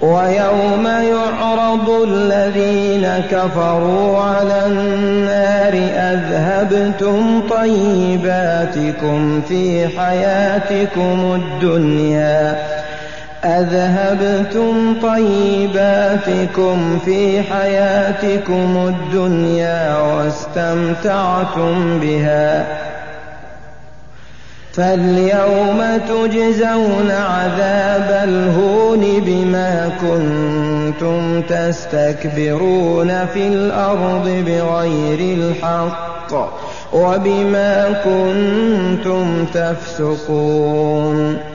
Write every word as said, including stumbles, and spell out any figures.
ويوم يعرض الذين كفروا على النار أذهبتم طيباتكم في حياتكم الدنيا أذهبتم طيباتكم في حياتكم الدنيا واستمتعتم بها فاليوم تجزون عذاب الهون بما كنتم تستكبرون في الأرض بغير الحق وبما كنتم تفسقون